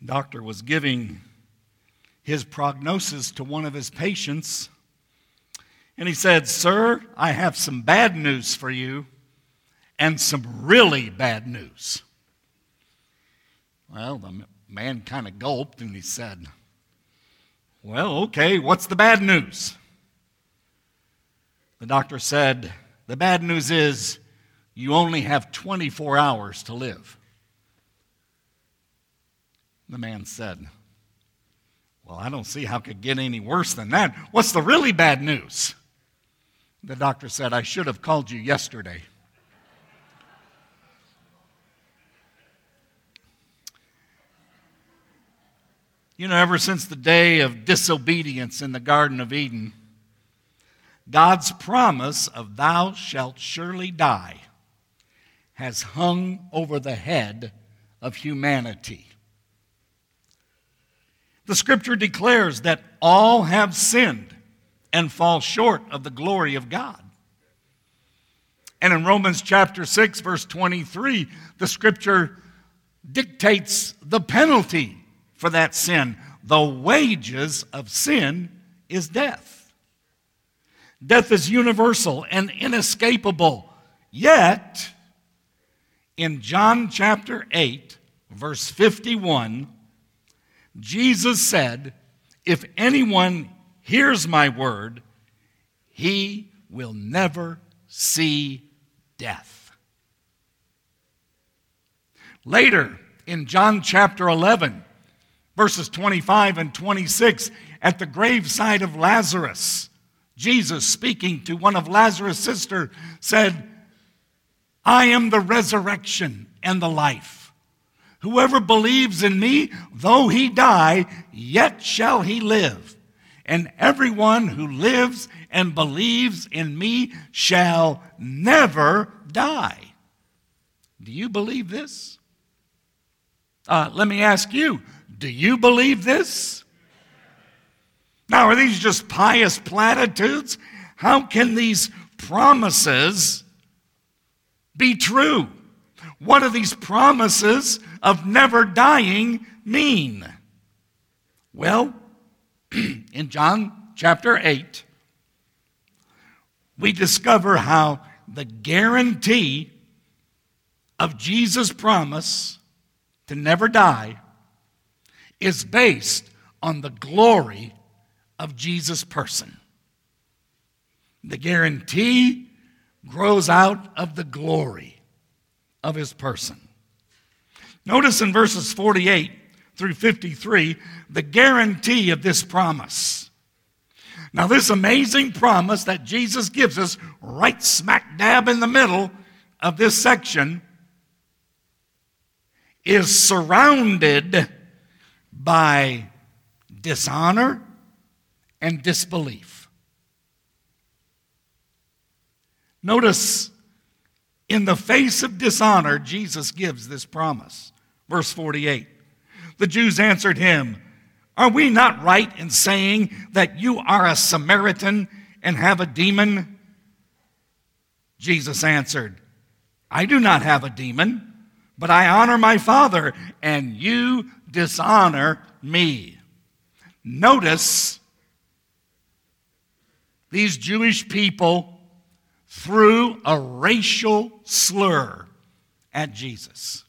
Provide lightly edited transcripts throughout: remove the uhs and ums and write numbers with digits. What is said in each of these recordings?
Doctor was giving his prognosis to one of his patients, and he said, "Sir, I have some bad news for you and some really bad news." Well, the man kind of gulped and he said, "Well, okay, what's the bad news?" The doctor said, "The bad news is you only have 24 hours to live." The man said, "Well, I don't see how it could get any worse than that. What's the really bad news?" The doctor said, "I should have called you yesterday." You know, ever since the day of disobedience in the Garden of Eden, God's promise of "thou shalt surely die" has hung over the head of humanity. The Scripture declares that all have sinned and fall short of the glory of God. And in Romans chapter 6, verse 23, the Scripture dictates the penalty for that sin. The wages of sin is death. Death is universal and inescapable. Yet, in John chapter 8, verse 51, Jesus said, "If anyone hears my word, he will never see death." Later, in John chapter 11, verses 25 and 26, at the graveside of Lazarus, Jesus, speaking to one of Lazarus' sisters, said, "I am the resurrection and the life. Whoever believes in me, though he die, yet shall he live. And everyone who lives and believes in me shall never die." Do you believe this? Let me ask you, do you believe this? Now, are these just pious platitudes? How can these promises be true? What do these promises of never dying mean? Well, in John chapter 8, we discover how the guarantee of Jesus' promise to never die is based on the glory of Jesus' person. The guarantee grows out of the glory of his person. Notice in verses 48 through 53, the guarantee of this promise. Now, this amazing promise that Jesus gives us right smack dab in the middle of this section is surrounded by dishonor and disbelief. Notice, in the face of dishonor, Jesus gives this promise. Verse 48, the Jews answered him, "Are we not right in saying that you are a Samaritan and have a demon?" Jesus answered, "I do not have a demon, but I honor my Father, and you dishonor me." Notice, these Jewish people threw a racial slur at Jesus.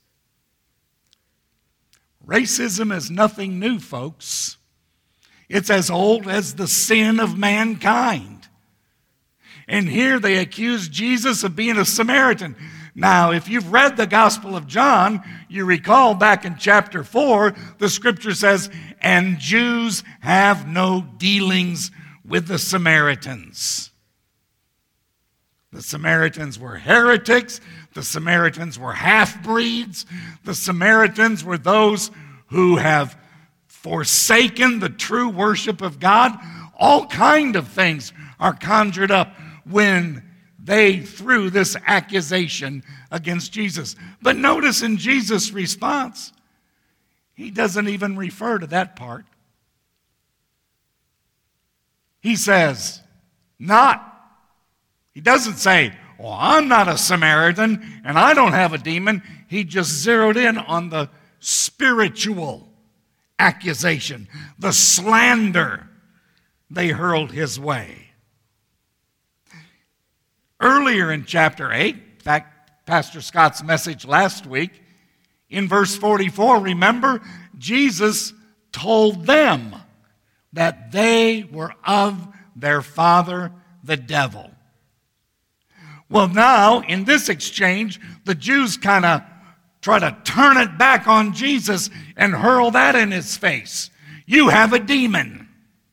Racism is nothing new, folks. It's as old as the sin of mankind. And here they accuse Jesus of being a Samaritan. Now, if you've read the Gospel of John, you recall back in chapter 4, the Scripture says, "And Jews have no dealings with the Samaritans." The Samaritans were heretics. The Samaritans were half-breeds. The Samaritans were those who have forsaken the true worship of God. All kind of things are conjured up when they threw this accusation against Jesus. But notice in Jesus' response, he doesn't even refer to that part. He says, not. He doesn't say, "Well, I'm not a Samaritan and I don't have a demon." He just zeroed in on the spiritual accusation, the slander they hurled his way. Earlier in chapter 8, in fact, Pastor Scott's message last week, in verse 44, remember, Jesus told them that they were of their father, the devil. Well, now, in this exchange, the Jews kind of try to turn it back on Jesus and hurl that in his face. You have a demon.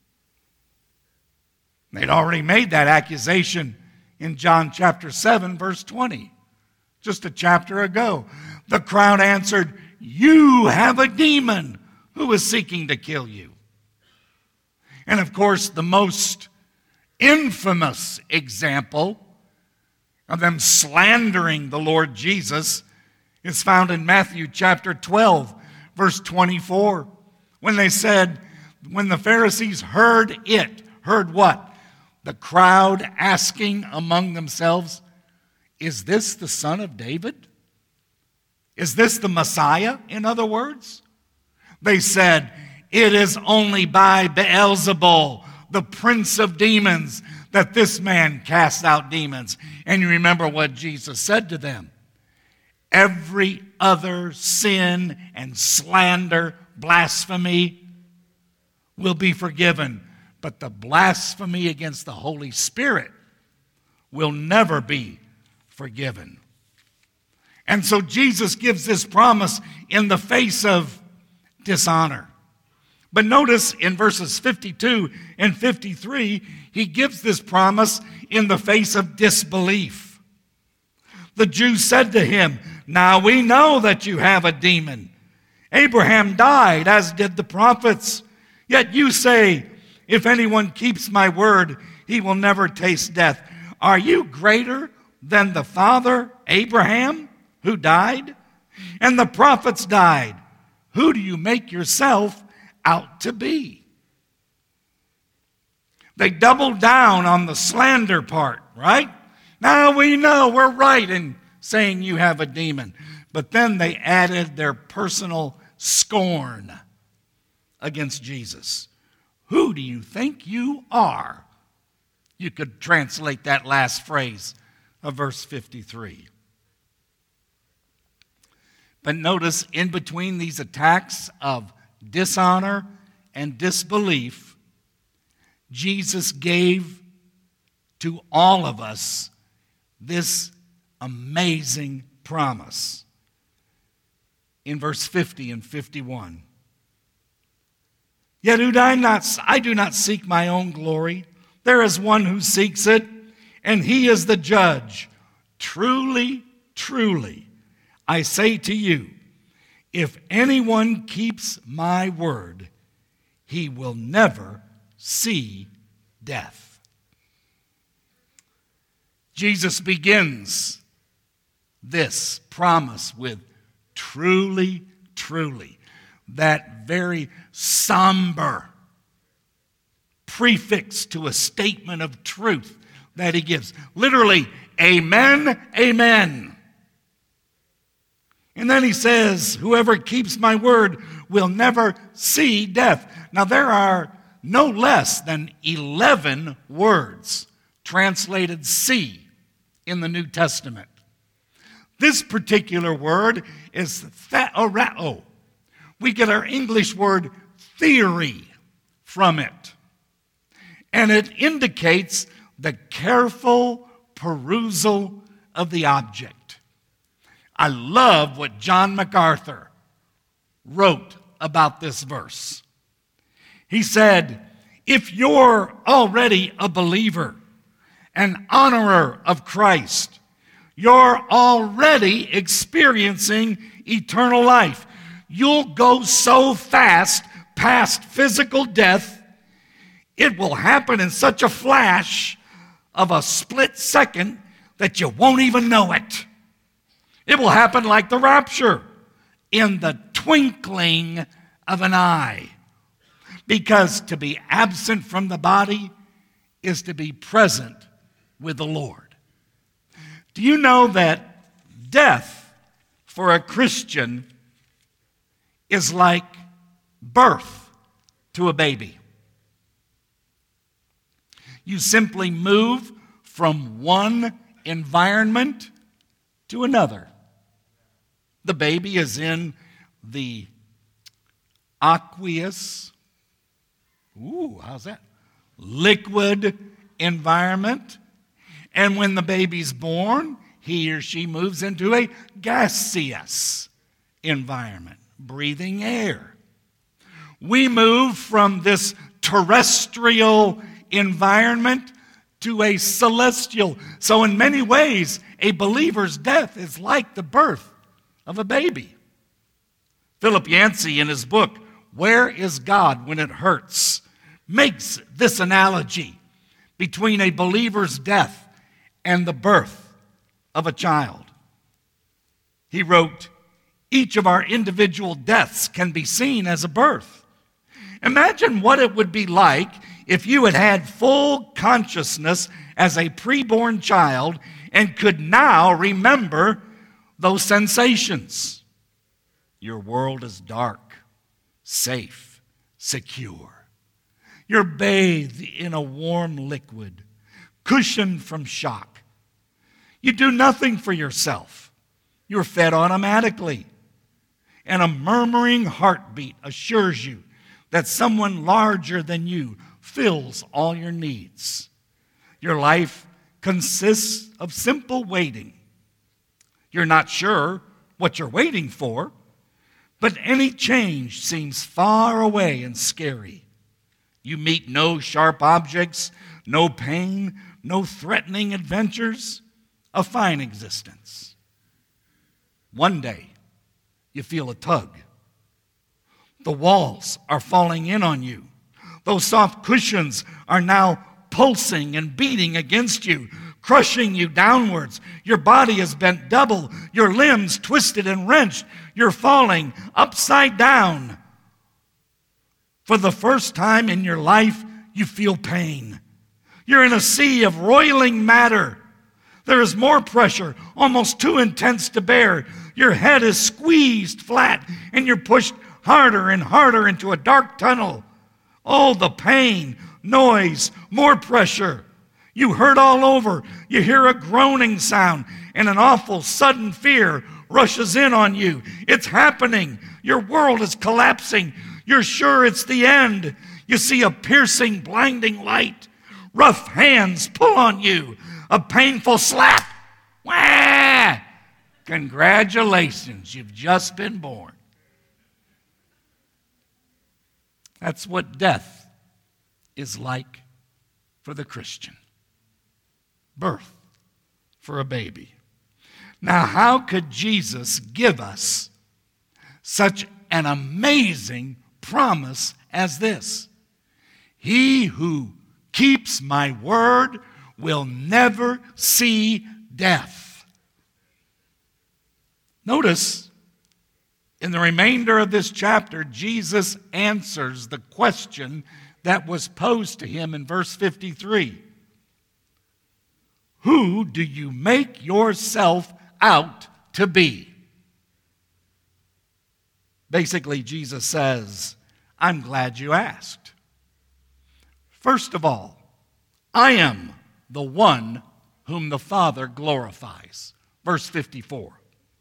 They'd already made that accusation in John chapter 7, verse 20, just a chapter ago. The crowd answered, you have a demon. Who is seeking to kill you? And of course, the most infamous example of them slandering the Lord Jesus is found in Matthew chapter 12, verse 24, when they said, when the Pharisees heard what? The crowd asking among themselves, is this the son of David? Is this the Messiah, in other words? They said, it is only by Beelzebul, the prince of demons, that this man casts out demons. And you remember what Jesus said to them. Every other sin and slander, blasphemy, will be forgiven. But the blasphemy against the Holy Spirit will never be forgiven. And so Jesus gives this promise in the face of dishonor. But notice in verses 52 and 53, he gives this promise in the face of disbelief. The Jews said to him, now we know that you have a demon. Abraham died, as did the prophets. Yet you say, if anyone keeps my word, he will never taste death. Are you greater than the father Abraham, who died? And the prophets died. Who do you make yourself out to be? They doubled down on the slander part, right? Now we know we're right in saying you have a demon. But then they added their personal scorn against Jesus. Who do you think you are? You could translate that last phrase of verse 53. But notice, in between these attacks of dishonor and disbelief, Jesus gave to all of us this amazing promise. In verse 50 and 51. Yet I do not seek my own glory. There is one who seeks it, and he is the judge. Truly, truly, I say to you, if anyone keeps my word, he will never see death. Jesus begins this promise with truly, truly. That very somber prefix to a statement of truth that he gives. Literally, amen, amen. And then he says, whoever keeps my word will never see death. Now there are no less than 11 words translated see in the New Testament. This particular word is theoreo. We get our English word theory from it. And it indicates the careful perusal of the object. I love what John MacArthur wrote about this verse. He said, if you're already a believer, an honorer of Christ, you're already experiencing eternal life. You'll go so fast past physical death, it will happen in such a flash of a split second that you won't even know it. It will happen like the rapture, in the twinkling of an eye. Because to be absent from the body is to be present with the Lord. Do you know that death for a Christian is like birth to a baby. You simply move from one environment to another. The baby is in the aqueous, how's that? Liquid environment. And when the baby's born, he or she moves into a gaseous environment, breathing air. We move from this terrestrial environment to a celestial. So in many ways, a believer's death is like the birth of a baby. Philip Yancey, in his book, Where is God When It Hurts?, makes this analogy between a believer's death and the birth of a child. He wrote, each of our individual deaths can be seen as a birth. Imagine what it would be like if you had had full consciousness as a preborn child and could now remember those sensations. Your world is dark, safe, secure. You're bathed in a warm liquid, cushioned from shock. You do nothing for yourself. You're fed automatically. And a murmuring heartbeat assures you that someone larger than you fills all your needs. Your life consists of simple waiting. You're not sure what you're waiting for, but any change seems far away and scary. You meet no sharp objects, no pain, no threatening adventures, a fine existence. One day, you feel a tug. The walls are falling in on you. Those soft cushions are now pulsing and beating against you, crushing you downwards. Your body is bent double, your limbs twisted and wrenched. You're falling upside down. For the first time in your life, you feel pain. You're in a sea of roiling matter. There is more pressure, almost too intense to bear. Your head is squeezed flat, and you're pushed harder and harder into a dark tunnel. Oh, the pain, noise, more pressure. You hurt all over. You hear a groaning sound, and an awful sudden fear rushes in on you. It's happening. Your world is collapsing. You're sure it's the end. You see a piercing, blinding light. Rough hands pull on you. A painful slap. Wah! Congratulations, you've just been born. That's what death is like for the Christian. Birth for a baby. Now, how could Jesus give us such an amazing promise as this? He who keeps my word will never see death. Notice, in the remainder of this chapter, Jesus answers the question that was posed to him in verse 53. Who do you make yourself out to be? Basically, Jesus says, I'm glad you asked. First of all, I am the one whom the Father glorifies. Verse 54.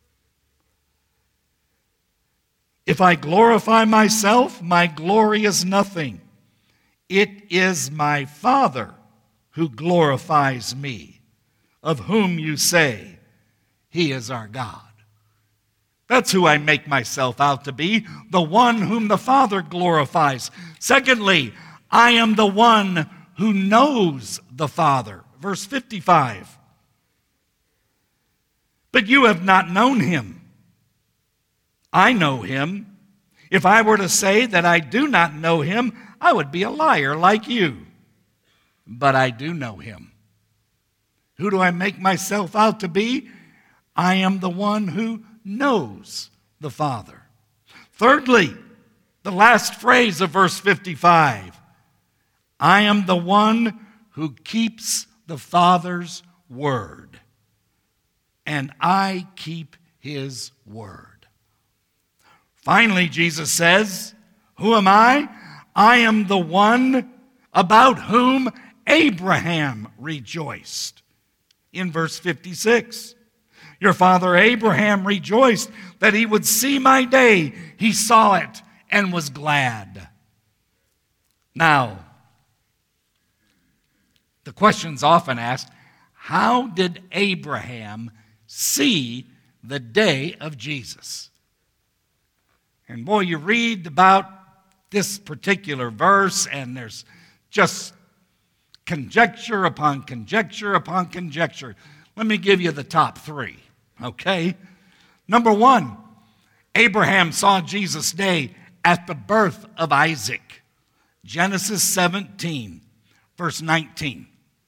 If I glorify myself, my glory is nothing. It is my Father who glorifies me, of whom you say, He is our God. That's who I make myself out to be, the one whom the Father glorifies. Secondly, I am the one who knows the Father. Verse 55. But you have not known him. I know him. If I were to say that I do not know him, I would be a liar like you. But I do know him. Who do I make myself out to be? I am the one who knows the Father. Thirdly, the last phrase of verse 55. I am the one who keeps the Father's word, and I keep his word. Finally, Jesus says, Who am I? I am the one about whom Abraham rejoiced. In verse 56, your father Abraham rejoiced that he would see my day. He saw it and was glad. Now, the question's often asked, how did Abraham see the day of Jesus? And boy, you read about this particular verse, and there's just conjecture upon conjecture upon conjecture. Let me give you the top three, okay? Number one, Abraham saw Jesus' day at the birth of Isaac. Genesis 17, verse 19.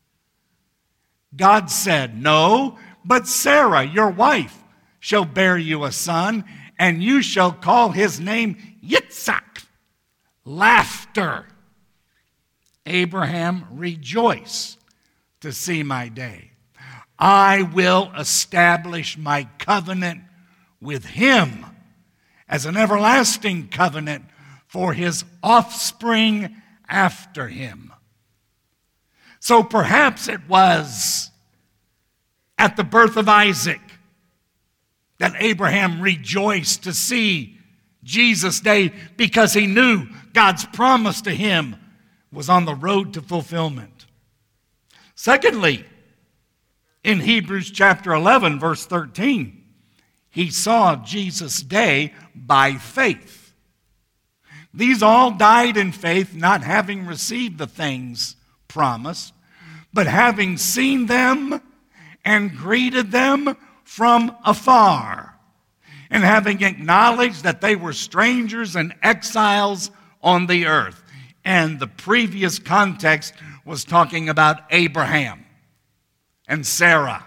God said, no, but Sarah, your wife, shall bear you a son, and you shall call his name Yitzhak. Laughter. Abraham rejoiced to see my day. I will establish my covenant with him as an everlasting covenant for his offspring after him. So perhaps it was at the birth of Isaac that Abraham rejoiced to see Jesus' day, because he knew God's promise to him was on the road to fulfillment. Secondly, in Hebrews chapter 11, verse 13, he saw Jesus' day by faith. These all died in faith, not having received the things promised, but having seen them and greeted them from afar, and having acknowledged that they were strangers and exiles on the earth. And the previous context was talking about Abraham and Sarah.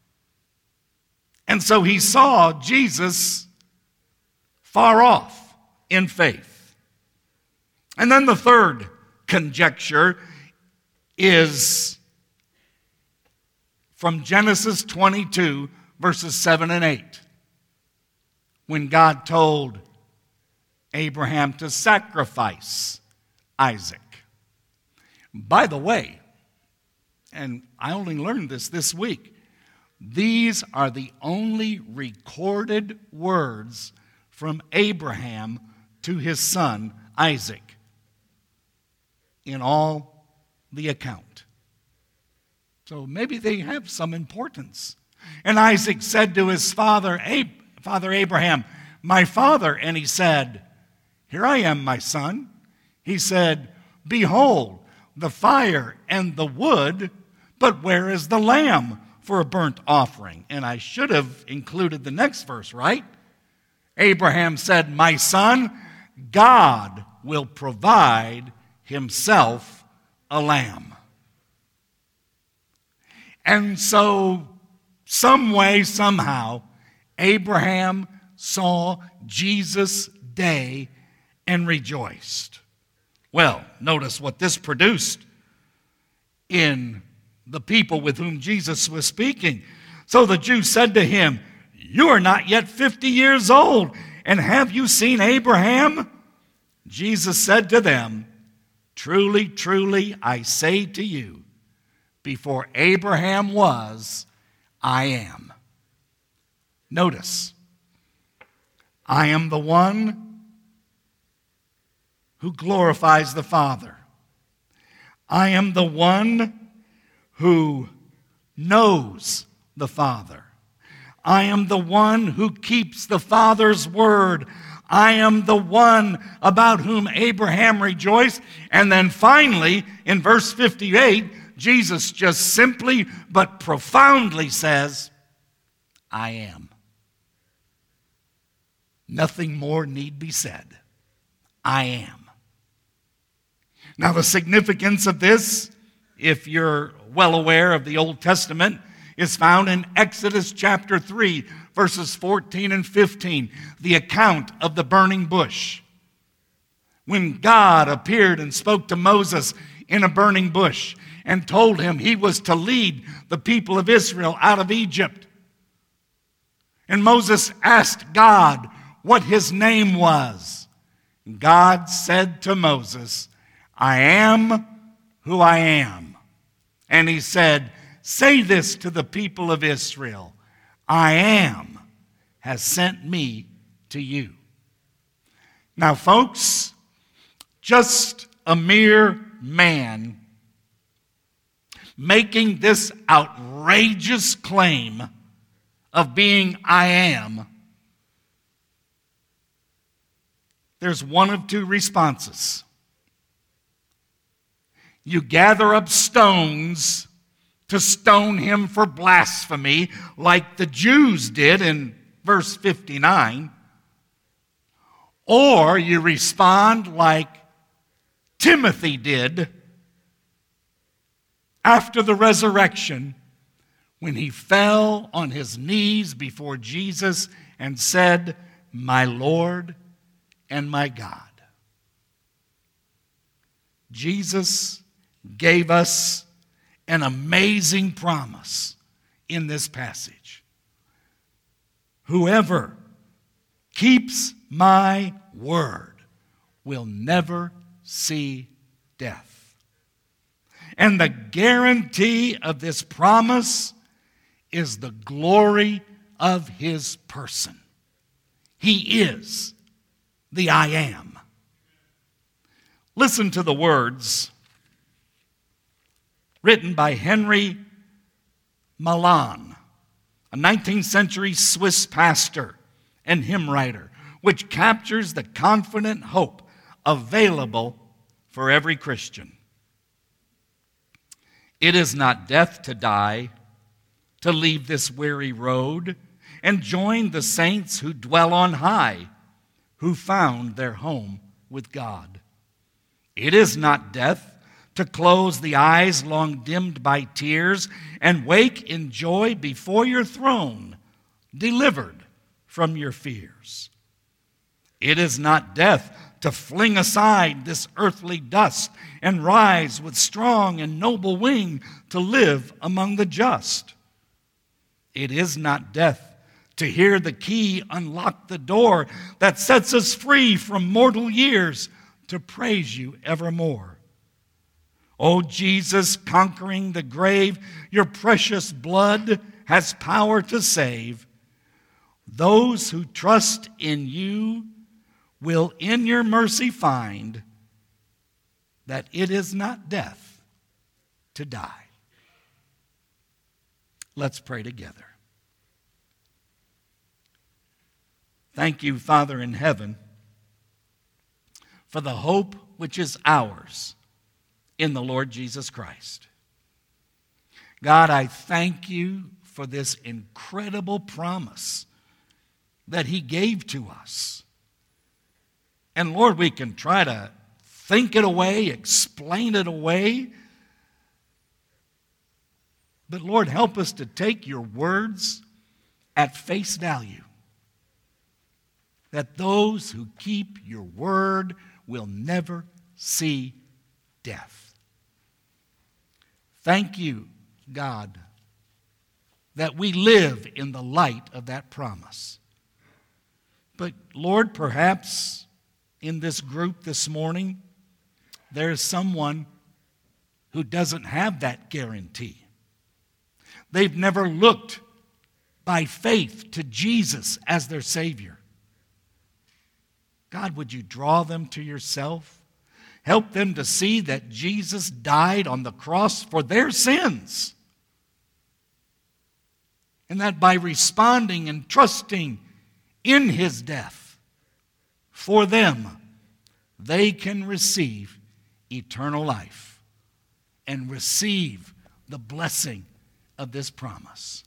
And so he saw Jesus far off in faith. And then the third conjecture is from Genesis 22, verses 7 and 8, when God told Abraham to sacrifice Isaac. By the way, and I only learned this week, these are the only recorded words from Abraham to his son Isaac in all the account. So maybe they have some importance. And Isaac said to his father Abraham, my father. And he said, here I am, my son. He said, behold, the fire and the wood, but where is the lamb for a burnt offering? And I should have included the next verse, right? Abraham said, my son, God will provide himself a lamb. And so, some way, somehow, Abraham saw Jesus' day and rejoiced. Well, notice what this produced in the people with whom Jesus was speaking. So the Jews said to him, you are not yet 50 years old, and have you seen Abraham? Jesus said to them, truly, truly, I say to you, before Abraham was, I am. Notice, I am the one who glorifies the Father. I am the one who knows the Father. I am the one who keeps the Father's word. I am the one about whom Abraham rejoiced. And then finally, in verse 58, Jesus just simply but profoundly says, I am. Nothing more need be said. I am. Now, the significance of this, if you're well aware of the Old Testament, is found in Exodus chapter 3, verses 14 and 15, the account of the burning bush. When God appeared and spoke to Moses in a burning bush and told him he was to lead the people of Israel out of Egypt. And Moses asked God what his name was. God said to Moses, I am who I am. And he said, say this to the people of Israel, I am has sent me to you. Now, folks, just a mere man making this outrageous claim of being I am, there's one of two responses. You gather up stones to stone him for blasphemy, like the Jews did in verse 59, or you respond like Timothy did after the resurrection, when he fell on his knees before Jesus and said, my Lord and my God. Jesus gave us an amazing promise in this passage. Whoever keeps my word will never see death. And the guarantee of this promise is the glory of his person. He is the I am. Listen to the words written by Henry Mallon, a 19th century Swiss pastor and hymn writer, which captures the confident hope available for every Christian. It is not death to die, to leave this weary road and join the saints who dwell on high, who found their home with God. It is not death to close the eyes long dimmed by tears and wake in joy before your throne, delivered from your fears. It is not death to fling aside this earthly dust and rise with strong and noble wing to live among the just. It is not death to hear the key unlock the door that sets us free from mortal years to praise you evermore. O Jesus, conquering the grave, your precious blood has power to save. Those who trust in you will in your mercy find that it is not death to die. Let's pray together. Thank you, Father in heaven, for the hope which is ours in the Lord Jesus Christ. God, I thank you for this incredible promise that he gave to us. And Lord, we can try to think it away, explain it away. But Lord, help us to take your words at face value. That those who keep your word will never see death. Thank you, God, that we live in the light of that promise. But Lord, perhaps in this group this morning, there's someone who doesn't have that guarantee. They've never looked by faith to Jesus as their Savior. God, would you draw them to yourself? Help them to see that Jesus died on the cross for their sins. And that by responding and trusting in his death for them, they can receive eternal life and receive the blessing of this promise.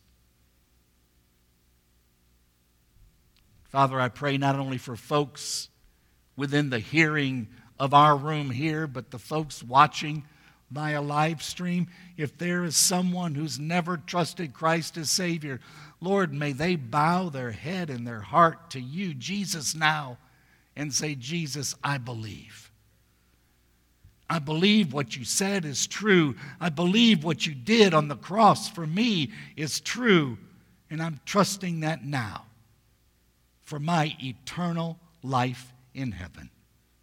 Father, I pray not only for folks within the hearing of our room here, but the folks watching via live stream. If there is someone who's never trusted Christ as Savior, Lord, may they bow their head and their heart to you, Jesus, now, and say, Jesus, I believe. I believe what you said is true. I believe what you did on the cross for me is true. And I'm trusting that now for my eternal life in heaven.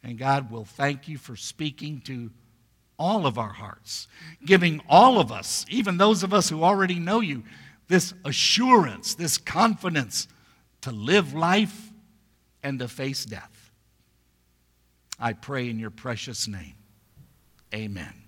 And God will thank you for speaking to all of our hearts, giving all of us, even those of us who already know you, this assurance, this confidence to live life and to face death. I pray in your precious name. Amen.